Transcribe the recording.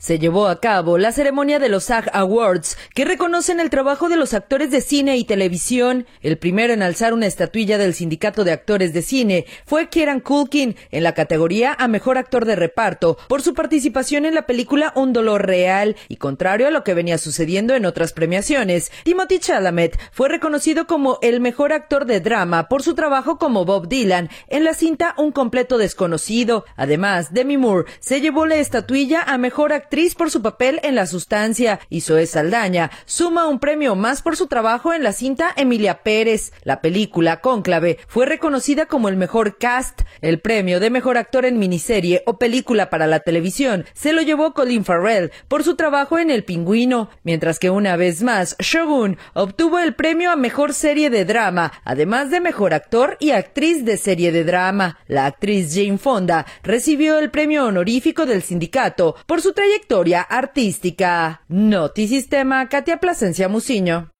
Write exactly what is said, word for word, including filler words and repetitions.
Se llevó a cabo la ceremonia de los SAG Awards, que reconocen el trabajo de los actores de cine y televisión. El primero en alzar una estatuilla del Sindicato de Actores de Cine fue Kieran Culkin, en la categoría a Mejor Actor de Reparto, por su participación en la película Un Dolor Real, y contrario a lo que venía sucediendo en otras premiaciones, Timothée Chalamet fue reconocido como el Mejor Actor de Drama por su trabajo como Bob Dylan en la cinta Un Completo Desconocido. Además, Demi Moore se llevó la estatuilla a Mejor Actriz por su papel en La Sustancia, y Zoe Saldaña suma un premio más por su trabajo en la cinta Emilia Pérez. La película Cónclave fue reconocida como el mejor cast. El premio de mejor actor en miniserie o película para la televisión se lo llevó Colin Farrell por su trabajo en El Pingüino, mientras que una vez más Shogun obtuvo el premio a mejor serie de drama, además de mejor actor y actriz de serie de drama. La actriz Jane Fonda recibió el premio honorífico del sindicato por su trayectoria artística. Notisistema, Katia Plasencia Muciño.